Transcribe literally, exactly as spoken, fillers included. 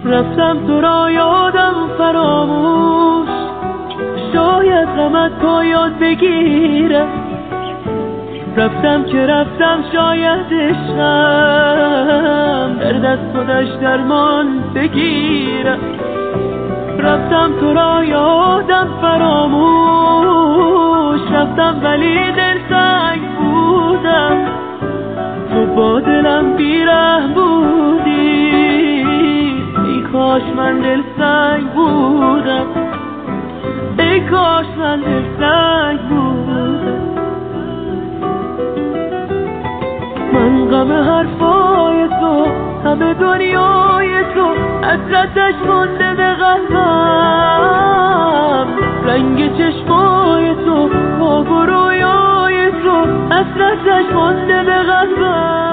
رفتم تو را یادم فراموش، شاید غمت پایان بگیره. رفتم که رفتم شاید عشقم در دست خودش درمان بگیره. رفتم تو را یادم فراموش، رفتم ولی دل سنگ بودم. تو با دلم بیره بودی، ای کاش من دل سنگ بودم، ای کاش من دل سنگ بودم. من غم حرفای تو، همه دنیای تو، حسرتش مونده به قلبم. رنگ چشمای تو، خواب و رویای تو، حسرتش مونده به قلبم.